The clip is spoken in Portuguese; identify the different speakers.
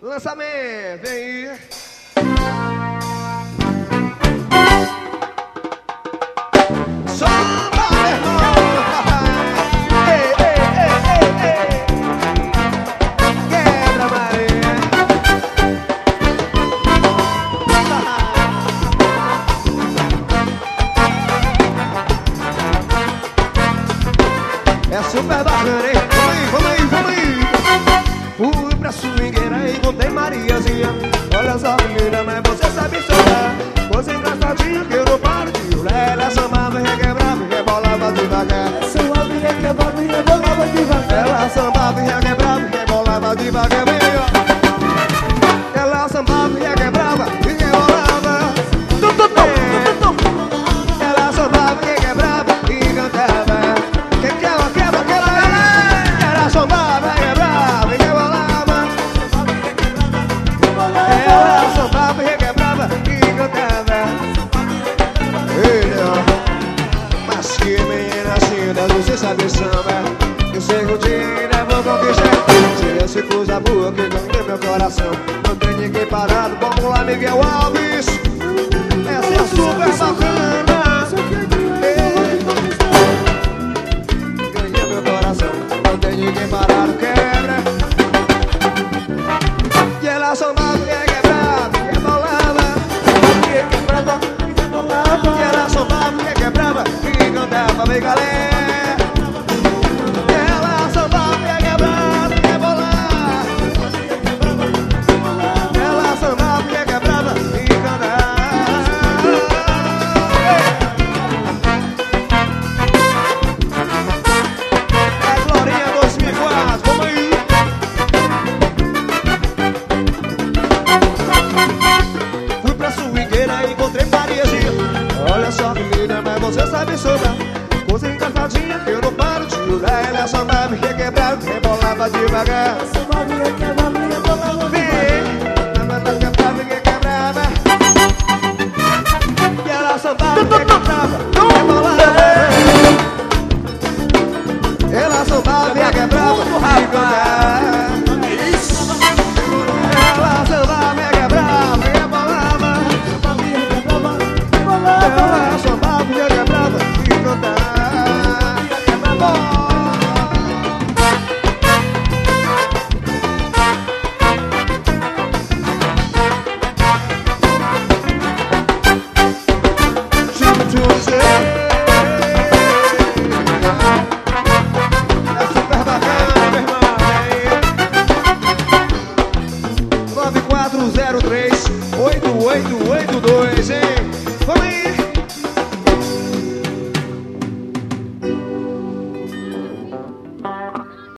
Speaker 1: Lançamento, vem aí. Samba, meu irmão. Ei, ei, ei, ei, ei. Quebra, Maria. É super bacana, hein? Vamos aí, vamos aí. Fui pra swingueira e encontrei Mariazinha. Olha só, menina, mas você sabe sambar. Você engraçadinha que eu não paro de olhar. Ela sambava, requebrava e rebolava devagar.
Speaker 2: Ela sambava e requebrava e rebolava devagar.
Speaker 1: Ela sambava e requebrava e rebolava devagar. Vem aí, ó. Ela sambava e requebrava e rebolava. Ela sambava e requebrava e cantava. Que ela quebra, que ela galera. Ela sambava e requebrava e rebolava. Ela sambava e requebrava e cantava. Ei, ó. Mas que menina linda, você sabe samba. Eu sei que um dia ainda vou conquistar. Se esse coisa boa que ganha meu coração. Não tem ninguém parado, vamos lá, Miguel Alves. Essa é super bacana. Ganha meu coração, não tem ninguém parado, quebra. E ela sambava e quebrava, e rebolava. E quebrava, e rebolava. E ela sambava e quebrava e cantava, vem galera. Ela sambava e quebrava e rebolava. Ela sambava e quebrava e cantava. É Glorinha 2004, vamos aí. Fui pra swingueira e encontrei Mariazinha. Olha só, menina, mas você sabe sambar. Você engraçadinha que eu não paro de olhar. Ela sambava e requebrava, rebolava devagar.
Speaker 2: Ela sambava e requebrava e rebolava devagar.
Speaker 1: Quebrava e requebrava. E ela sambava e requebrava, rebolava. Ela sambava e requebrava e cantava. Ela sambava e requebrava e rebolava.
Speaker 2: Sambava e requebrava e rebolava.
Speaker 1: Ela sambava e requebrava e cantava. É super bacana, meu irmão. 9403-8882, hein?